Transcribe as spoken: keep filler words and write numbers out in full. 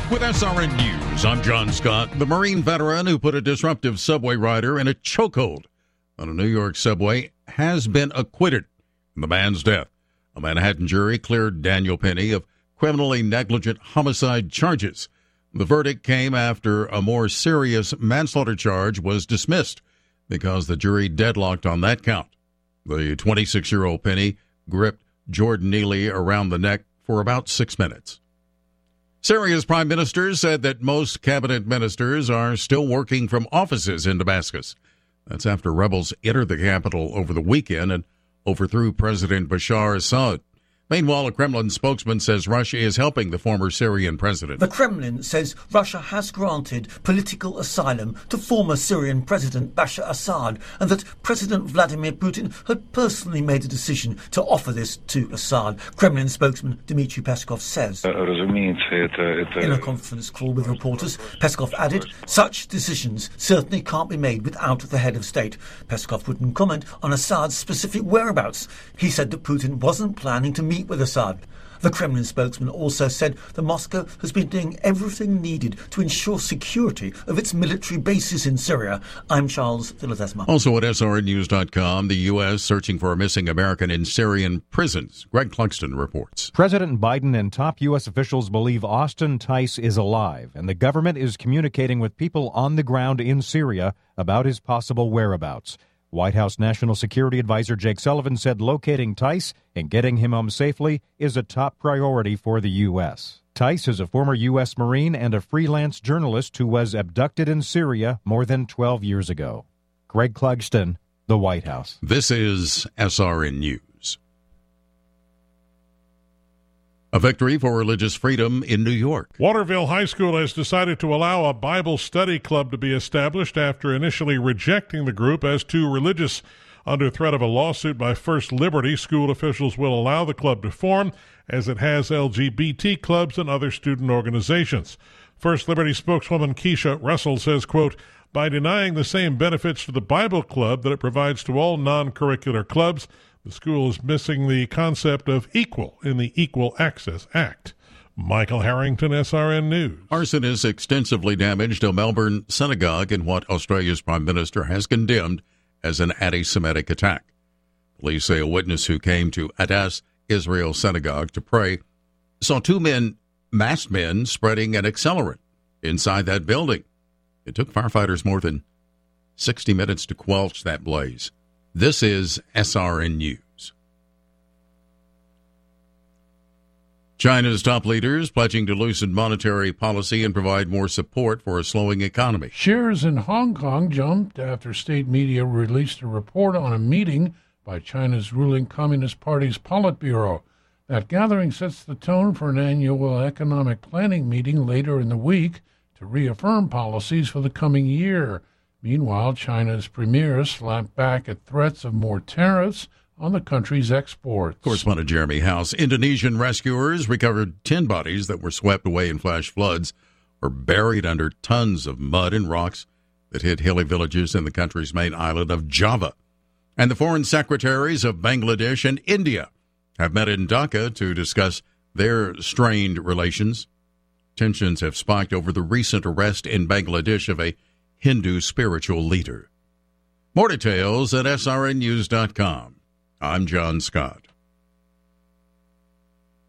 With S R N News, I'm John Scott. The Marine veteran who put a disruptive subway rider in a chokehold on a New York subway has been acquitted in the man's death. A Manhattan jury cleared Daniel Penny of criminally negligent homicide charges. The verdict came after a more serious manslaughter charge was dismissed because the jury deadlocked on that count. The twenty-six-year-old Penny gripped Jordan Neely around the neck for about six minutes. Syria's prime minister said that most cabinet ministers are still working from offices in Damascus. That's after rebels entered the capital over the weekend and overthrew President Bashar Assad. Meanwhile, a Kremlin spokesman says Russia is helping the former Syrian president. The Kremlin says Russia has granted political asylum to former Syrian President Bashar Assad and that President Vladimir Putin had personally made a decision to offer this to Assad. Kremlin spokesman Dmitry Peskov says. In a conference call with reporters, Peskov added, such decisions certainly can't be made without the head of state. Peskov wouldn't comment on Assad's specific whereabouts. He said that Putin wasn't planning to meet with Assad. The Kremlin spokesman also said that Moscow has been doing everything needed to ensure security of its military bases in Syria. I'm Charles Philadesma. Also at S R N news dot com, the U S searching for a missing American in Syrian prisons. Greg Clugston reports. President Biden and top U S officials believe Austin Tice is alive, and the government is communicating with people on the ground in Syria about his possible whereabouts. White House National Security Advisor Jake Sullivan said locating Tice and getting him home safely is a top priority for the U S. Tice is a former U S Marine and a freelance journalist who was abducted in Syria more than twelve years ago. Greg Clugston, the White House. This is S R N News. A victory for religious freedom in New York. Waterville High School has decided to allow a Bible study club to be established after initially rejecting the group as too religious. Under threat of a lawsuit by First Liberty, school officials will allow the club to form, as it has L G B T clubs and other student organizations. First Liberty spokeswoman Keisha Russell says, quote, by denying the same benefits to the Bible club that it provides to all non-curricular clubs, the school is missing the concept of equal in the Equal Access Act. Michael Harrington, S R N News. Arsonists extensively damaged a Melbourne synagogue in what Australia's Prime Minister has condemned as an anti-Semitic attack. Police say a witness who came to Adass Israel Synagogue to pray saw two men, masked men, spreading an accelerant inside that building. It took firefighters more than sixty minutes to quench that blaze. This is S R N News. China's top leaders pledging to loosen monetary policy and provide more support for a slowing economy. Shares in Hong Kong jumped after state media released a report on a meeting by China's ruling Communist Party's Politburo. That gathering sets the tone for an annual economic planning meeting later in the week to reaffirm policies for the coming year. Meanwhile, China's premier slapped back at threats of more tariffs on the country's exports. Correspondent Jeremy House. Indonesian rescuers recovered ten bodies that were swept away in flash floods or buried under tons of mud and rocks that hit hilly villages in the country's main island of Java. And the foreign secretaries of Bangladesh and India have met in Dhaka to discuss their strained relations. Tensions have spiked over the recent arrest in Bangladesh of a Hindu spiritual leader. More details at S R N news dot com. I'm John Scott.